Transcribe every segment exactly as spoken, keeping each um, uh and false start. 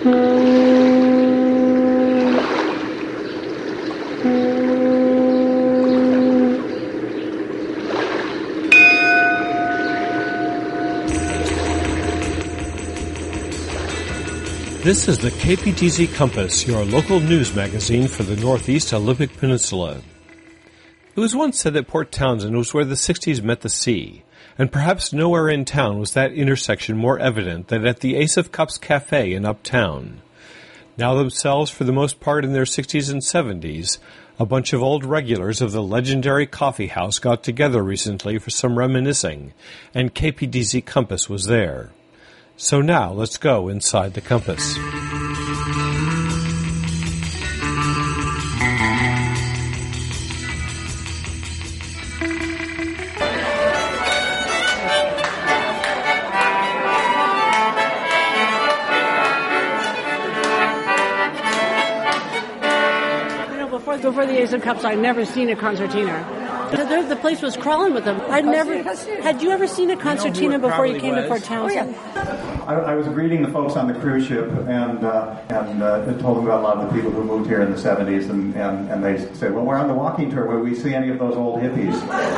This is the K P T Z Compass, your local news magazine for the Northeast Olympic Peninsula. It was once said that Port Townsend was where the sixties met the sea, and perhaps nowhere in town was that intersection more evident than at the Ace of Cups Cafe in Uptown. Now themselves for the most part in their sixties and seventies, a bunch of old regulars of the legendary coffee house got together recently for some reminiscing, and K P T Z Compass was there. So now, let's go inside the Compass. You know, before, before the Ace of Cups, I'd never seen a concertina. The, the place was crawling with them. I'd never. Had you ever seen a concertina before you came was. to Port Townsend? Oh, yeah. I, I was greeting the folks on the cruise ship and uh, and uh, told them about a lot of the people who moved here in the seventies, and, and, and they said, "Well, we're on the walking tour. Will we see any of those old hippies?"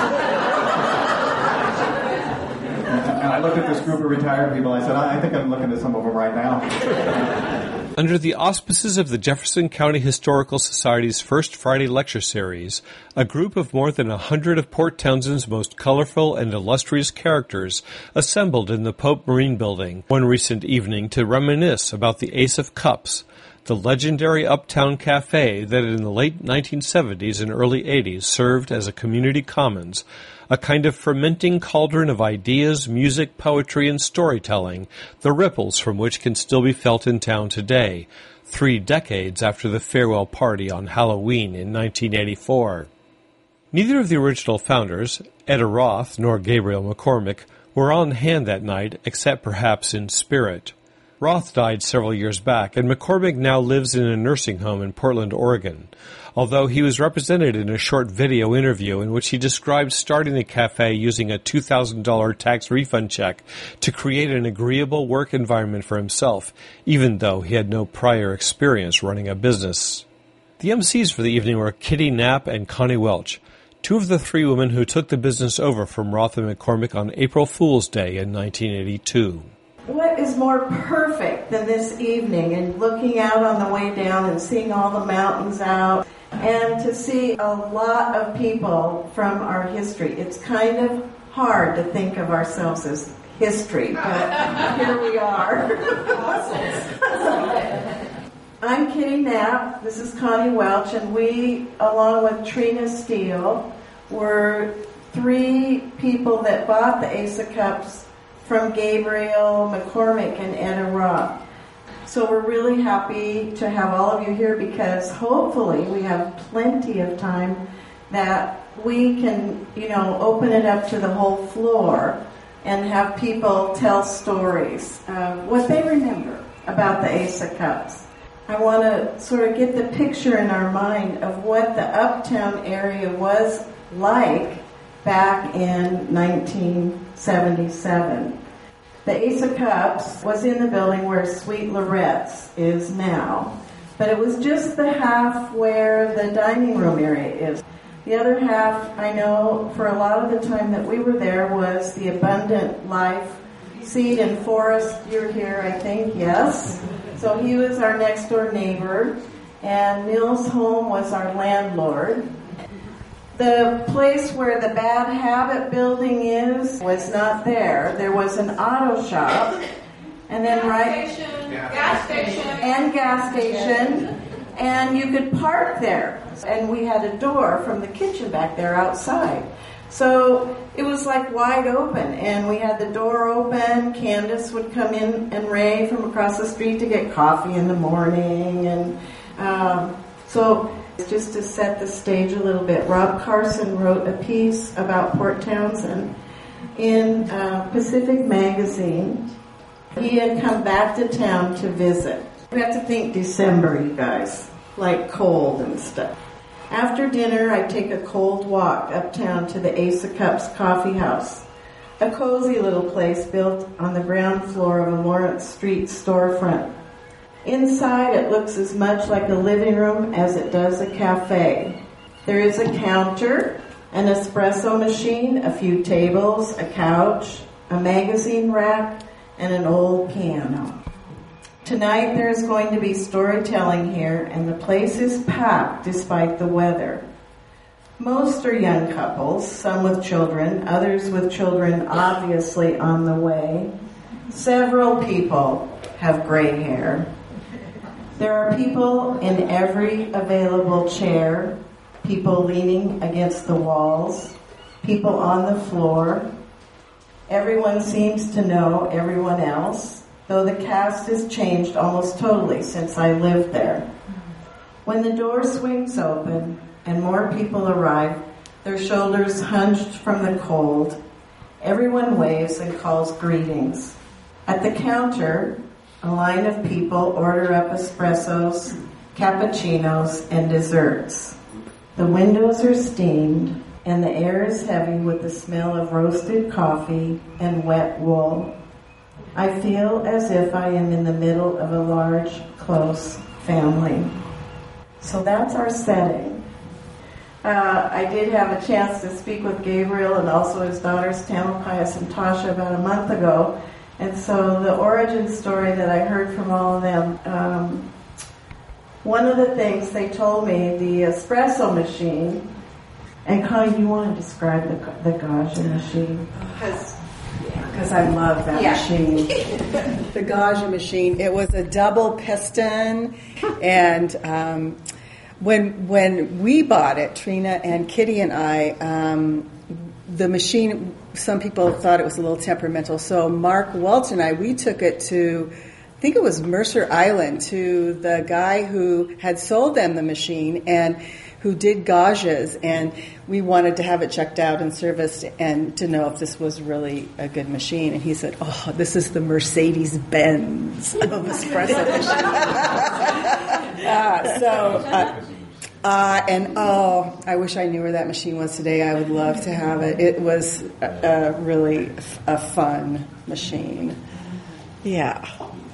And I looked at this group of retired people. I said, "I think I'm looking at some of them right now." Under the auspices of the Jefferson County Historical Society's first Friday lecture series, a group of more than a hundred of Port Townsend's most colorful and illustrious characters assembled in the Pope Marine Building one recent evening to reminisce about the Ace of Cups, the legendary uptown cafe that in the late nineteen seventies and early eighties served as a community commons, a kind of fermenting cauldron of ideas, music, poetry, and storytelling, the ripples from which can still be felt in town today, three decades after the farewell party on Halloween in nineteen eighty-four. Neither of the original founders, Etta Roth nor Gabriel McCormick, were on hand that night, except perhaps in spirit. Roth died several years back, and McCormick now lives in a nursing home in Portland, Oregon, although he was represented in a short video interview in which he described starting the cafe using a two thousand dollars tax refund check to create an agreeable work environment for himself, even though he had no prior experience running a business. The M Cs for the evening were Kitty Knapp and Connie Welch, two of the three women who took the business over from Roth and McCormick on April Fool's Day in nineteen eighty-two. What is more perfect than this evening and looking out on the way down and seeing all the mountains out and to see a lot of people from our history. It's kind of hard to think of ourselves as history, but here we are. I'm Kitty Knapp, this is Connie Welch, and we, along with Trina Steele, were three people that bought the Ace of Cups from Gabriel McCormick and Etta Roth. So we're really happy to have all of you here because hopefully we have plenty of time that we can, you know, open it up to the whole floor and have people tell stories, uh, what they remember about the Ace of Cups. I want to sort of get the picture in our mind of what the uptown area was like back in nineteen seventy-seven. The Ace of Cups was in the building where Sweet Lorette's is now, but it was just the half where the dining room area is. The other half, I know, for a lot of the time that we were there, was the Abundant Life Seed and Forest. You're here, I think, yes. So he was our next door neighbor, and Mills Home was our landlord. The place where the Bad Habit building is was not there. There was an auto shop, and then gas right station, gas station, and gas station, and you could park there. And we had a door from the kitchen back there outside, so it was like wide open. And we had the door open. Candace would come in, and Ray from across the street to get coffee in the morning, and um, so. Just to set the stage a little bit, Rob Carson wrote a piece about Port Townsend in uh, Pacific Magazine. He had come back to town to visit. We have to think December, you guys, like cold and stuff. After dinner, I take a cold walk uptown to the Ace of Cups coffee house, a cozy little place built on the ground floor of a Lawrence Street storefront. Inside, it looks as much like a living room as it does a cafe. There is a counter, an espresso machine, a few tables, a couch, a magazine rack, and an old piano. Tonight there is going to be storytelling here, and the place is packed despite the weather. Most are young couples, some with children, others with children obviously on the way. Several people have gray hair. There are people in every available chair, people leaning against the walls, people on the floor. Everyone seems to know everyone else, though the cast has changed almost totally since I lived there. When the door swings open and more people arrive, their shoulders hunched from the cold, everyone waves and calls greetings. At the counter, a line of people order up espressos, cappuccinos, and desserts. The windows are steamed, and the air is heavy with the smell of roasted coffee and wet wool. I feel as if I am in the middle of a large, close family. So that's our setting. Uh, I did have a chance to speak with Gabriel and also his daughters, Tamalpais and Tasha, about a month ago. And so the origin story that I heard from all of them, um, one of the things they told me, the espresso machine, and Connie, you want to describe the, the Gaggia machine? Because Because I love that yeah. machine. The Gaggia machine, it was a double piston, and um, when when we bought it, Trina and Kitty and I, um, the machine, some people thought it was a little temperamental, so Mark Welch and I, we took it to, I think it was Mercer Island, to the guy who had sold them the machine and who did Gaggias, and we wanted to have it checked out and serviced and to know if this was really a good machine. And he said, oh, this is the Mercedes-Benz of espresso machine. uh, so, uh, uh, and oh, I wish I knew where that machine was today. I would love to have it. It was a, a really f- a fun machine. Yeah.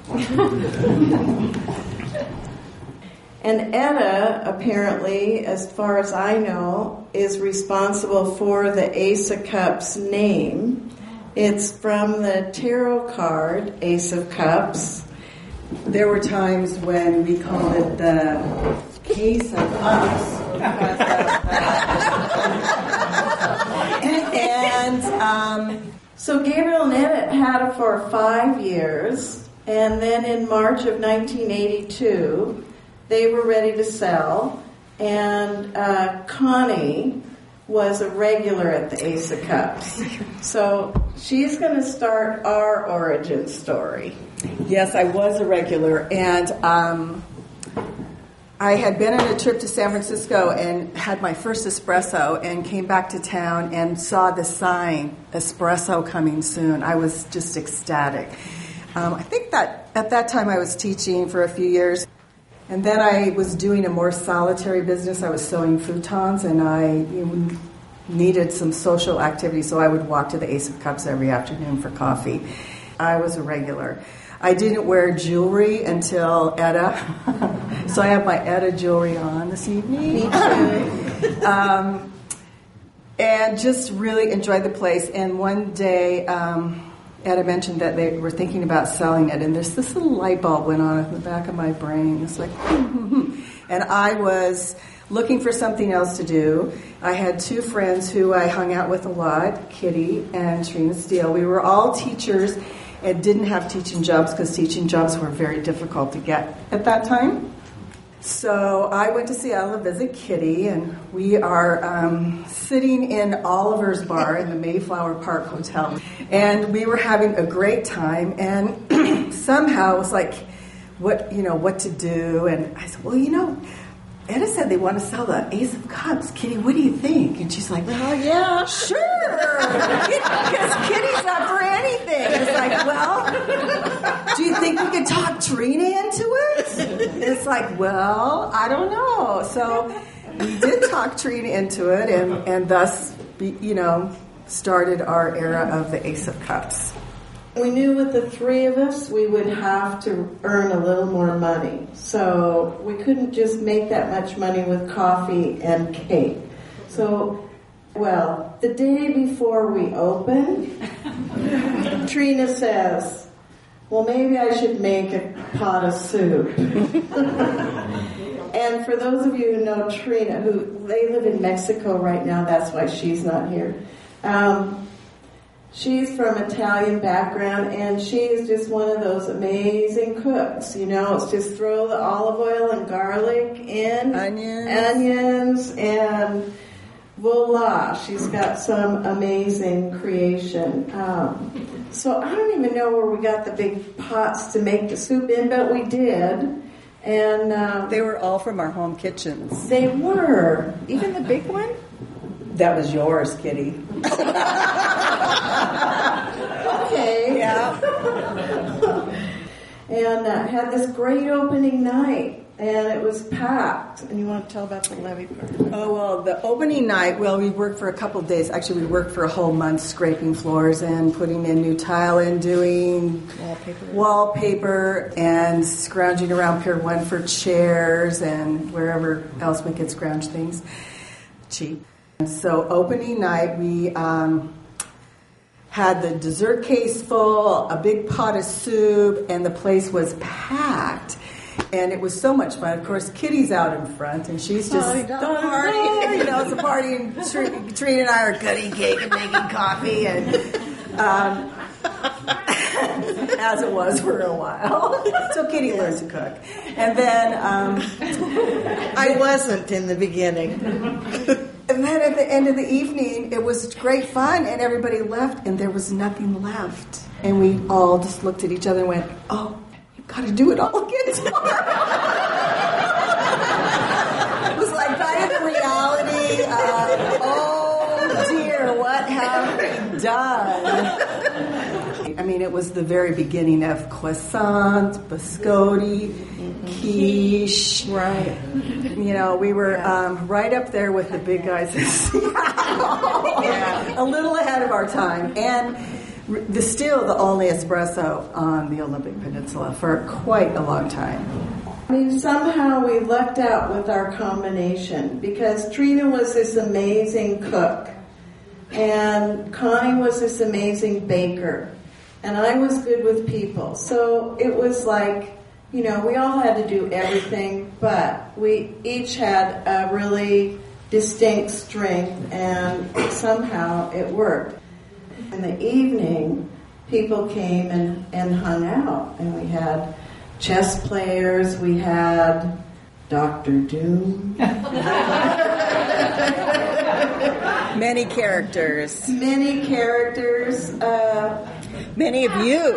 And Etta, apparently, as far as I know, is responsible for the Ace of Cups name. It's from the tarot card, Ace of Cups. There were times when we called it the Case of Cups. and um, so Gabriel and Etta had it for five years. And then in March of nineteen eighty-two... they were ready to sell, and uh, Connie was a regular at the Ace of Cups. So she's going to start our origin story. Yes, I was a regular, and um, I had been on a trip to San Francisco and had my first espresso and came back to town and saw the sign, espresso coming soon. I was just ecstatic. Um, I think that at that time I was teaching for a few years. And then I was doing a more solitary business. I was sewing futons, and I you know, needed some social activity, so I would walk to the Ace of Cups every afternoon for coffee. I was a regular. I didn't wear jewelry until Etta, so I have my Etta jewelry on this evening. Me too. um, and just really enjoyed the place. And one day... Um, Etta mentioned that they were thinking about selling it, and there's this little light bulb went on in the back of my brain. It's like, and I was looking for something else to do. I had two friends who I hung out with a lot, Kitty and Trina Steele. We were all teachers and didn't have teaching jobs because teaching jobs were very difficult to get at that time. So I went to Seattle to visit Kitty, and we are um, sitting in Oliver's Bar in the Mayflower Park Hotel. And we were having a great time, and somehow it was like, what, you know, what to do. And I said, well, you know, Etta said they want to sell the Ace of Cups. Kitty, what do you think? And she's like, well, yeah, sure. Because Kitty's up for anything. It's like, well, do you think we could talk Trina into it? It's like, well, I don't know. So we did talk Trina into it, and, and thus, you know, started our era of the Ace of Cups. we knew with the three of us we would have to earn a little more money. So we couldn't just make that much money with coffee and cake. So, well, the day before we opened, Trina says, well, maybe I should make a pot of soup. And for those of you who know Trina, who they live in Mexico right now, that's why she's not here. Um, she's from Italian background, and she is just one of those amazing cooks. You know, it's just throw the olive oil and garlic in, onions, onions, and voila, she's got some amazing creation. Um, so I don't even know where we got the big pots to make the soup in, but we did. And um, they were all from our home kitchens. They were. Even the big one? That was yours, Kitty. Okay. Yeah. And uh, had this great opening night, and it was packed. And you want to tell about the levee part? Oh, well, the opening night, well, we worked for a couple of days. Actually, we worked for a whole month scraping floors and putting in new tile and doing wallpaper, wallpaper and scrounging around Pier one for chairs and wherever else we could scrounge things cheap. And so opening night, we um, had the dessert case full, a big pot of soup, and the place was packed. And it was so much fun. Of course, Kitty's out in front, and she's just oh, the party. You know, it's a party, and Trina and I are cutting cake and making coffee, and um, as it was for a while. So Kitty learned to cook, and then um, I wasn't in the beginning. And then at the end of the evening, it was great fun, and everybody left, and there was nothing left, and we all just looked at each other and went, "Oh, you've got to do it all again tomorrow." It was like kind of the reality of, oh dear, what have we done? I mean, it was the very beginning of croissant, biscotti, quiche. Right. You know, we were um, right up there with the big guys in Seattle. Yeah. A little ahead of our time. And the still the only espresso on the Olympic Peninsula for quite a long time. I mean, somehow we lucked out with our combination because Trina was this amazing cook and Connie was this amazing baker and I was good with people. So it was like, you know, we all had to do everything, but we each had a really distinct strength and somehow it worked. In the evening, people came and, and hung out, and we had chess players, we had Doctor Doom. Many characters. Many characters. Uh, Many of you.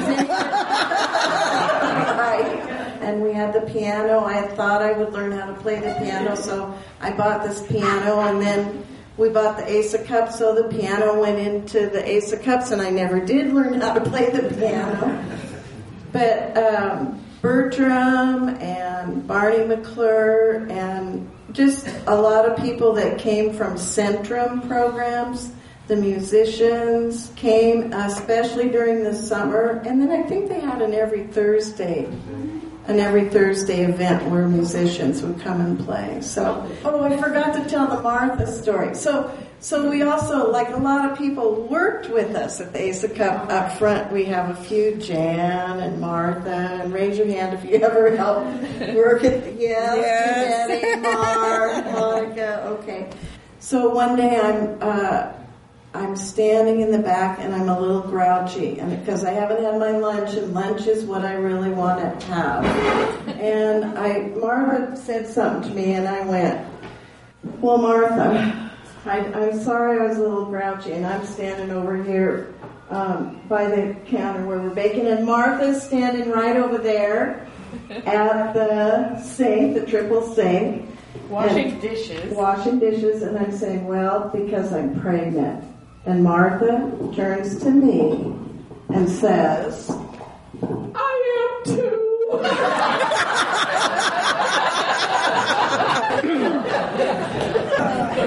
Right. And we had the piano. I thought I would learn how to play the piano, so I bought this piano, and then we bought the Ace of Cups, so the piano went into the Ace of Cups, and I never did learn how to play the piano. But um, Bertram and Barney McClure and just a lot of people that came from Centrum programs, the musicians came, especially during the summer, and then I think they had an every Thursday an every Thursday event where musicians would come and play. So, oh, I forgot to tell the Martha story. So, so we also, like a lot of people, worked with us at the Ace of Cup up front. We have a few, Jan and Martha, and raise your hand if you ever helped work at the, yes, yes. Jeanette, Mark, Monica, okay. So one day I'm, uh, I'm standing in the back and I'm a little grouchy and because I haven't had my lunch and lunch is what I really want to have. And I, Martha said something to me and I went, well, Martha, I, I'm sorry I was a little grouchy and I'm standing over here um, by the counter where we're baking and Martha's standing right over there at the sink, the triple sink. Washing dishes. Washing dishes and I'm saying, well, because I'm pregnant. And Martha turns to me and says, I am too.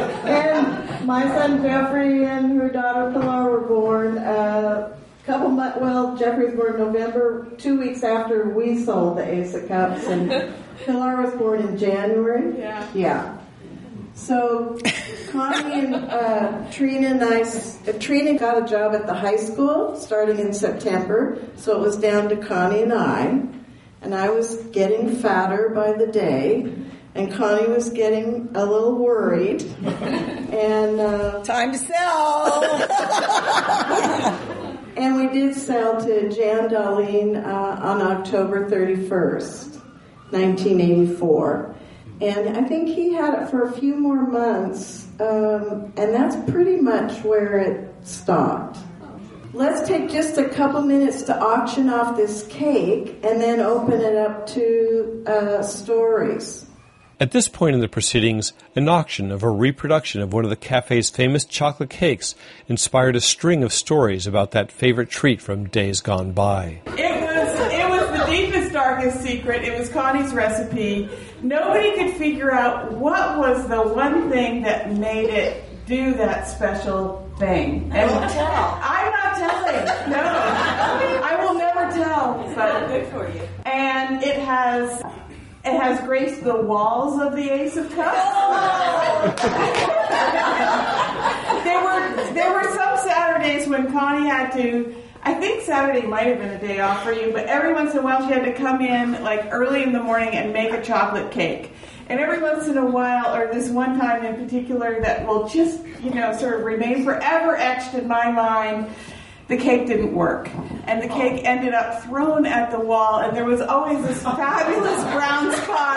And my son Jeffrey and her daughter Pilar were born a couple months, well, Jeffrey was born in November, two weeks after we sold the Ace of Cups, and Pilar was born in January. Yeah. Yeah. So Connie and uh, Trina and I, uh, Trina got a job at the high school starting in September, so it was down to Connie and I, and I was getting fatter by the day, and Connie was getting a little worried, and uh, time to sell. And we did sell to Jan Darlene uh, on October thirty-first, nineteen eighty-four. And I think he had it for a few more months, um, and that's pretty much where it stopped. Let's take just a couple minutes to auction off this cake and then open it up to uh, stories. At this point in the proceedings, an auction of a reproduction of one of the cafe's famous chocolate cakes inspired a string of stories about that favorite treat from days gone by. It was it was the deepest, darkest secret. It was Connie's recipe. Nobody could figure out what was the one thing that made it do that special thing. And Don't tell. I'm not telling. No, I will never tell. But Good for you. And it has. It has graced the walls of the Ace of Cups. there were there were some Saturdays when Connie had to, I think Saturday might have been a day off for you, but every once in a while she had to come in like early in the morning and make a chocolate cake. And every once in a while, or this one time in particular that will just, you know, sort of remain forever etched in my mind, the cake didn't work. And the cake ended up thrown at the wall, and there was always this fabulous brown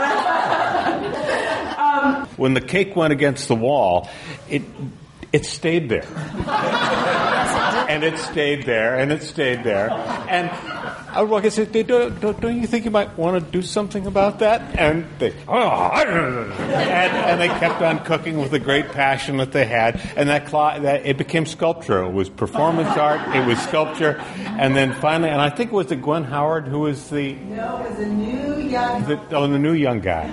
spot. um, when the cake went against the wall, it it stayed there. And it stayed there, and it stayed there. And I was like, I said, don't, don't, don't you think you might want to do something about that? And they, oh, I don't know. And, and they kept on cooking with the great passion that they had. And that, cl- that it became sculpture. It was performance art. It was sculpture. And then finally, and I think it was the Gwen Howard who was the... No, it was a new young... The, oh, the new young guy.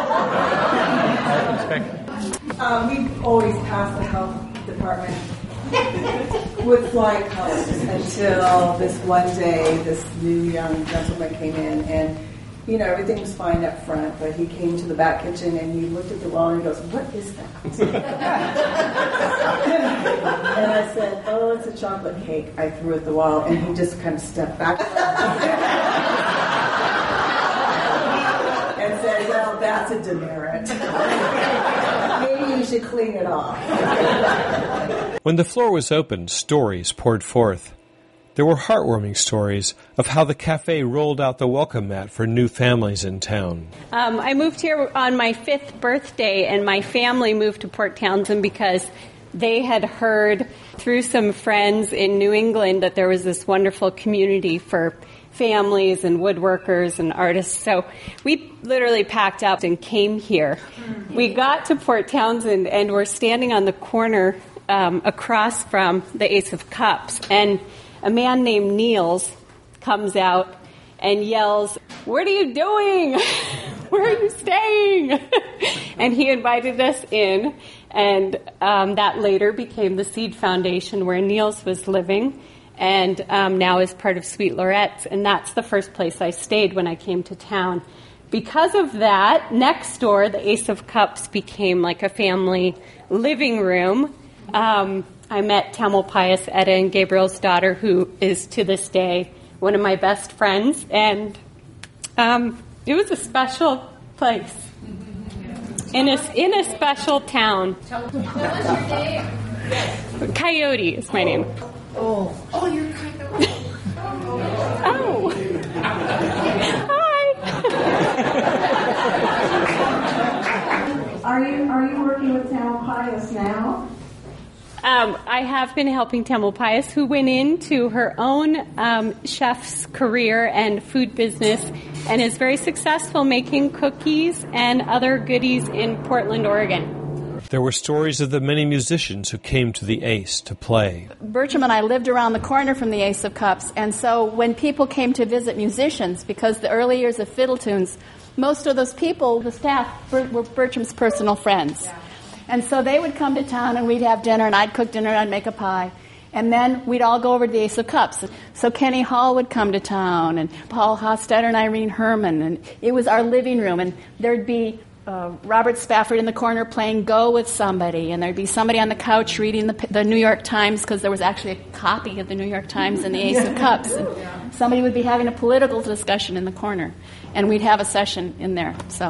Um, we always passed the health department with flying colors until this one day, this new young gentleman came in, and you know everything was fine up front, but he came to the back kitchen and he looked at the wall and he goes, "What is that?" And I said, "Oh, it's a chocolate cake." I threw at the wall, and he just kind of stepped back and said, "Well, that's a demerit. Maybe you should clean it off." When the floor was opened, stories poured forth. There were heartwarming stories of how the cafe rolled out the welcome mat for new families in town. Um, I moved here on my fifth birthday, and my family moved to Port Townsend because they had heard through some friends in New England that there was this wonderful community for families and woodworkers and artists. So we literally packed up and came here. We got to Port Townsend and we're standing on the corner um, across from the Ace of Cups, and a man named Niels comes out and yells, "What are you doing? Where are you staying?" And he invited us in, and um, that later became the Seed Foundation where Niels was living, and um, now is part of Sweet Lorette's, and that's the first place I stayed when I came to town. Because of that, next door, the Ace of Cups became like a family living room. Um, I met Tamalpais, Etta and Gabriel's daughter, who is to this day one of my best friends, and um, it was a special place in a in a special town. What was your name? Coyote is my name. Oh, oh, you're Coyote. Oh, hi. Are you are you working with Tamalpais now? Um, I have been helping Tamalpais, who went into her own um, chef's career and food business and is very successful making cookies and other goodies in Portland, Oregon. There were stories of the many musicians who came to the Ace to play. Bertram and I lived around the corner from the Ace of Cups, and so when people came to visit musicians, because the early years of Fiddle Tunes, most of those people, the staff, were Bertram's personal friends. And so they would come to town, and we'd have dinner, and I'd cook dinner, and I'd make a pie. And then we'd all go over to the Ace of Cups. So Kenny Hall would come to town, and Paul Hofstadter and Irene Herman, and it was our living room. And there'd be uh, Robert Spafford in the corner playing Go with somebody, and there'd be somebody on the couch reading the, the New York Times, because there was actually a copy of the New York Times in the Ace of Cups. And somebody would be having a political discussion in the corner, and we'd have a session in there. So,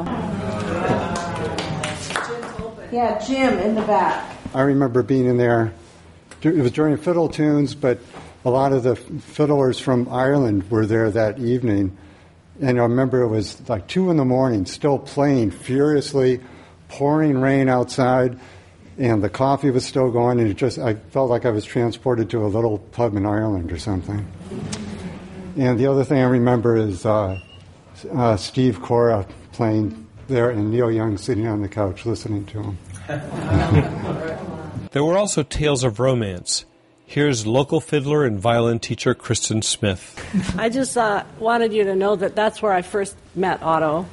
yeah, Jim in the back. I remember being in there. It was during Fiddle Tunes, but a lot of the fiddlers from Ireland were there that evening. And I remember it was like two in the morning, still playing furiously, pouring rain outside, and the coffee was still going, and it just, I felt like I was transported to a little pub in Ireland or something. And the other thing I remember is uh, uh, Steve Cora playing there and Neil Young sitting on the couch listening to him. There were also tales of romance. Here's local fiddler and violin teacher Kristen Smith. I just uh, wanted you to know that that's where I first met Otto.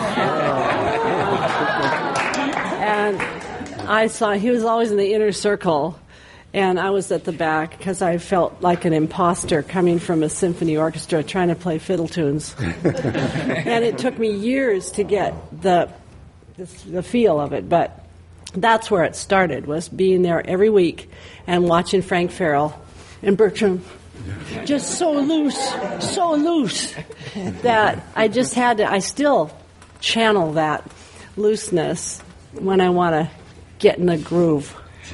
And I saw he was always in the inner circle, and I was at the back because I felt like an imposter coming from a symphony orchestra trying to play fiddle tunes. And it took me years to get the the, the feel of it, but that's where it started, was being there every week and watching Frank Farrell and Bertram just so loose, so loose, that I just had to, I still channel that looseness when I want to get in the groove.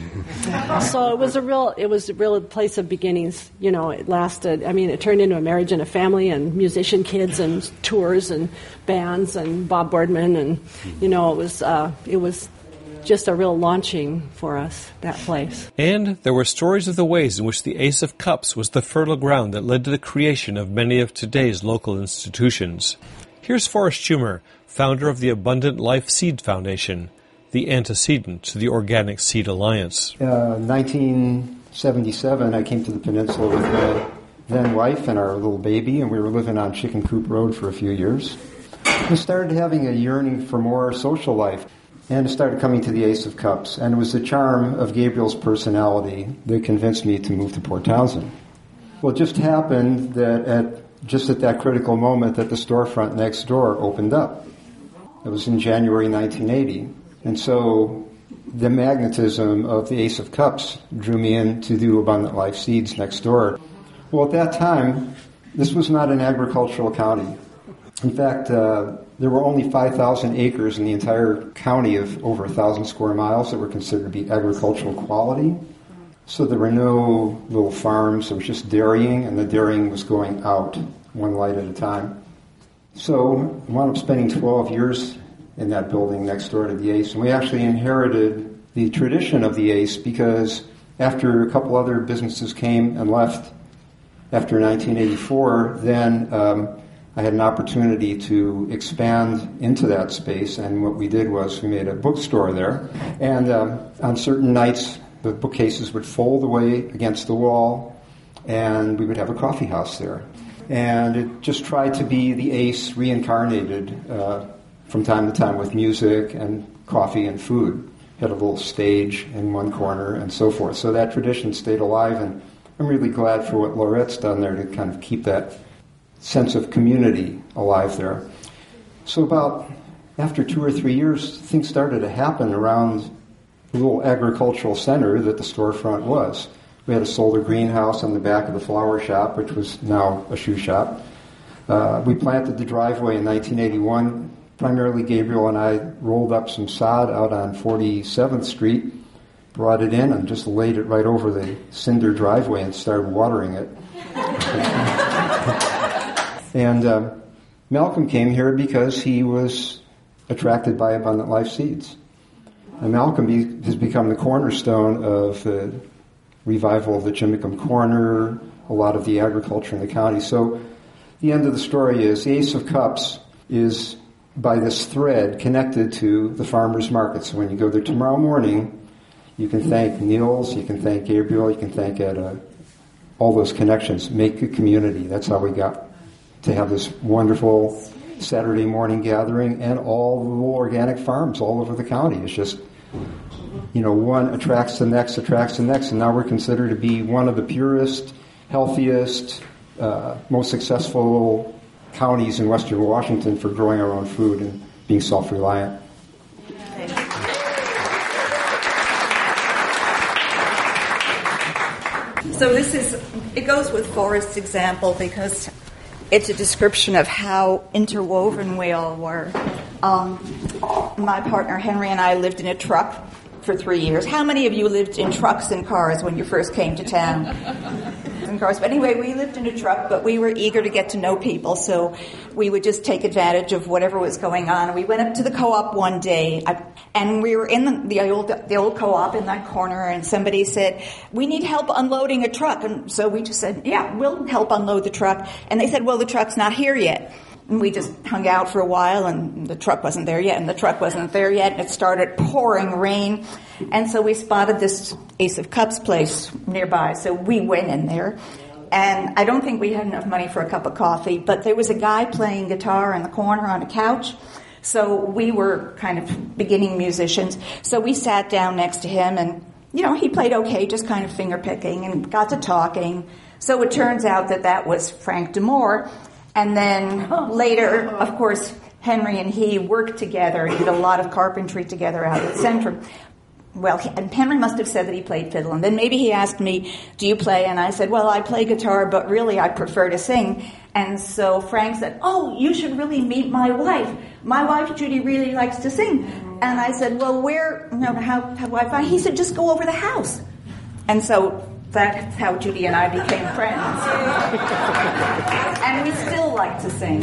So it was a real, it was a real place of beginnings. You know, it lasted, I mean, it turned into a marriage and a family and musician kids and tours and bands and Bob Boardman, and, you know, it was, uh, it was just a real launching for us, that place. And there were stories of the ways in which the Ace of Cups was the fertile ground that led to the creation of many of today's local institutions. Here's Forrest Schumer, founder of the Abundant Life Seed Foundation, the antecedent to the Organic Seed Alliance. Uh, nineteen seventy-seven, I came to the peninsula with my then wife and our little baby, and we were living on Chicken Coop Road for a few years. We started having a yearning for more social life, and started coming to the Ace of Cups. And it was the charm of Gabriel's personality that convinced me to move to Port Townsend. Well, it just happened that at just at that critical moment that the storefront next door opened up. It was in January nineteen eighty. And so the magnetism of the Ace of Cups drew me in to do Abundant Life Seeds next door. Well, at that time, this was not an agricultural county. In fact, uh, there were only five thousand acres in the entire county of over one thousand square miles that were considered to be agricultural quality. So there were no little farms. There was just dairying, and the dairying was going out one light at a time. So I wound up spending twelve years in that building next door to the Ace. And we actually inherited the tradition of the Ace because after a couple other businesses came and left after nineteen eighty-four, then um, I had an opportunity to expand into that space, and what we did was we made a bookstore there. And um, on certain nights, the bookcases would fold away against the wall, and we would have a coffee house there. And it just tried to be the Ace reincarnated uh, from time to time with music and coffee and food. Had a little stage in one corner and so forth. So that tradition stayed alive, and I'm really glad for what Laurette's done there to kind of keep that sense of community alive there. So about after two or three years, things started to happen around the little agricultural center that the storefront was. We had a solar greenhouse on the back of the flower shop, which was now a shoe shop. Uh, we planted the driveway in nineteen eighty-one. Primarily Gabriel and I rolled up some sod out on forty-seventh Street, brought it in, and just laid it right over the cinder driveway and started watering it. And uh, Malcolm came here because he was attracted by Abundant Life Seeds. And Malcolm be, has become the cornerstone of the revival of the Jimicum Corner, a lot of the agriculture in the county. So the end of the story is the Ace of Cups is by this thread connected to the farmers market. So when you go there tomorrow morning, you can thank Niels, you can thank Gabriel, you can thank Etta. All those connections make a community. That's how we got to have this wonderful Saturday morning gathering, and all the little organic farms all over the county. It's just you know, one attracts the next, attracts the next, and now we're considered to be one of the purest, healthiest, uh, most successful counties in Western Washington for growing our own food and being self-reliant. So this is, it goes with Forrest's example because it's a description of how interwoven we all were. Um, my partner Henry and I lived in a truck for three years. How many of you lived in trucks and cars when you first came to town? And cars. But anyway, we lived in a truck, but we were eager to get to know people, so we would just take advantage of whatever was going on. We went up to the co-op one day, and we were in the, the old the old co-op in that corner, and somebody said, "We need help unloading a truck." And so we just said, "Yeah, we'll help unload the truck." And they said, "Well, the truck's not here yet." And we just hung out for a while, and the truck wasn't there yet, and the truck wasn't there yet, and it started pouring rain. And so we spotted this Ace of Cups place nearby, so we went in there. And I don't think we had enough money for a cup of coffee, but there was a guy playing guitar in the corner on a couch. So we were kind of beginning musicians. So we sat down next to him, and, you know, he played okay, just kind of finger-picking, and got to talking. So it turns out that that was Frank D'Amour. And then later, of course, Henry and he worked together, did a lot of carpentry together out at Centrum. Well, he, and Henry must have said that he played fiddle. And then maybe he asked me, "Do you play?" And I said, "Well, I play guitar, but really I prefer to sing." And so Frank said, "Oh, you should really meet my wife. My wife, Judy, really likes to sing." And I said, "Well, where, no, how, how do I find?" He said, "Just go over the house." And so that's how Judy and I became friends. And we still like to sing.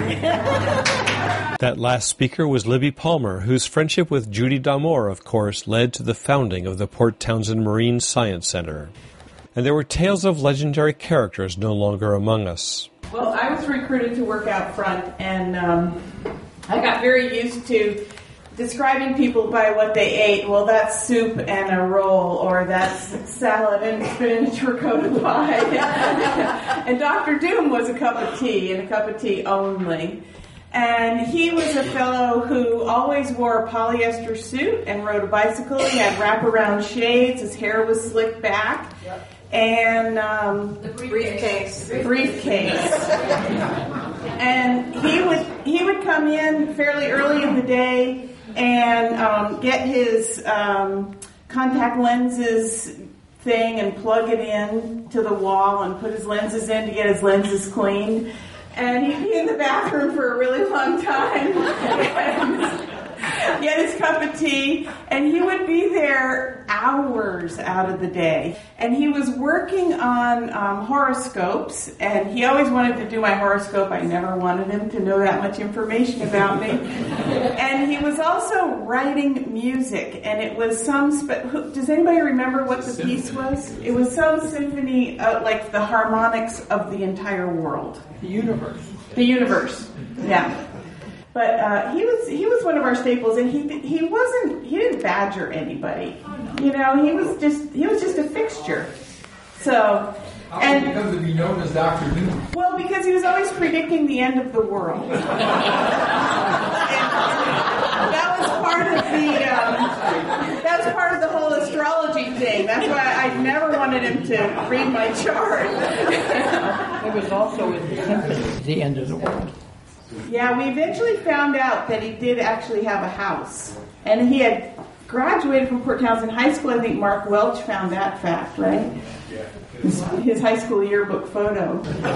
That last speaker was Libby Palmer, whose friendship with Judy D'Amour, of course, led to the founding of the Port Townsend Marine Science Center. And there were tales of legendary characters no longer among us. Well, I was recruited to work out front, and um, I got very used to describing people by what they ate. Well, that's soup and a roll, or that's salad and spinach ricotta pie. And Doctor Doom was a cup of tea, and a cup of tea only. And he was a fellow who always wore a polyester suit and rode a bicycle. He had wraparound shades. His hair was slicked back. Yep. And um, the briefcase. Briefcase. And he would he would come in fairly early in the day and um, get his um, contact lenses thing and plug it in to the wall and put his lenses in to get his lenses cleaned. And he'd be in the bathroom for a really long time. Get his cup of tea, and he would be there hours out of the day. And he was working on um, horoscopes, and he always wanted to do my horoscope. I never wanted him to know that much information about me. And he was also writing music, and it was some... Spe- does anybody remember what the piece was? It was some symphony, uh, like the harmonics of the entire world. The universe. The universe, yeah. But uh, he was he was one of our staples, and he he wasn't he didn't badger anybody, you know. He was just he was just a fixture. So, How and did he come to be known as Doctor Doom? Well, because he was always predicting the end of the world. That was part of the um, that was part of the whole astrology thing. That's why I never wanted him to read my chart. It was also in the symphony, the end of the world. Yeah, we eventually found out that he did actually have a house. And he had graduated from Port Townsend High School. I think Mark Welch found that fact, right? His, his high school yearbook photo.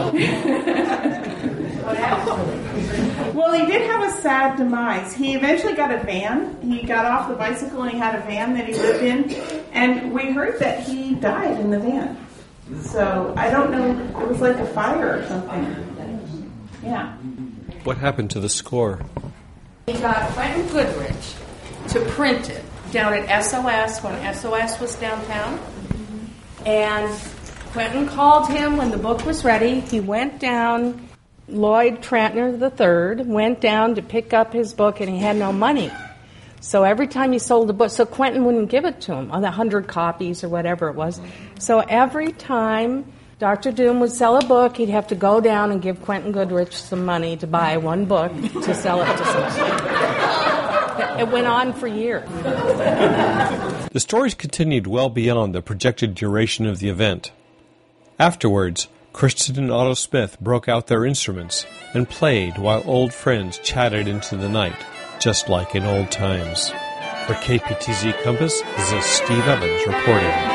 Well, he did have a sad demise. He eventually got a van. He got off the bicycle and he had a van that he lived in. And we heard that he died in the van. So I don't know. It was like a fire or something. Yeah. What happened to the score? He got Quentin Goodrich to print it down at S O S when S O S was downtown. And Quentin called him when the book was ready. He went down, Lloyd Trantner the third went down to pick up his book, and he had no money. So every time he sold a book, so Quentin wouldn't give it to him on the hundred copies or whatever it was. So every time Doctor Doom would sell a book, he'd have to go down and give Quentin Goodrich some money to buy one book to sell it to somebody. It went on for years. The stories continued well beyond the projected duration of the event. Afterwards, Kristen and Otto Smith broke out their instruments and played while old friends chatted into the night, just like in old times. For K P T Z Compass, this is Steve Evans reporting.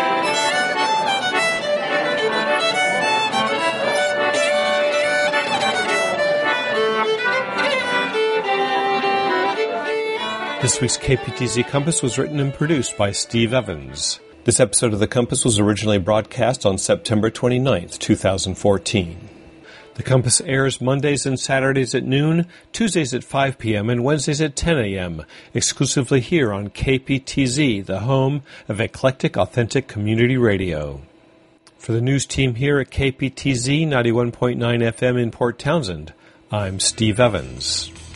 This week's K P T Z Compass was written and produced by Steve Evans. This episode of The Compass was originally broadcast on September twenty-ninth, twenty fourteen. The Compass airs Mondays and Saturdays at noon, Tuesdays at five p.m., and Wednesdays at ten a.m., exclusively here on K P T Z, the home of eclectic, authentic community radio. For the news team here at K P T Z ninety-one point nine F M in Port Townsend, I'm Steve Evans.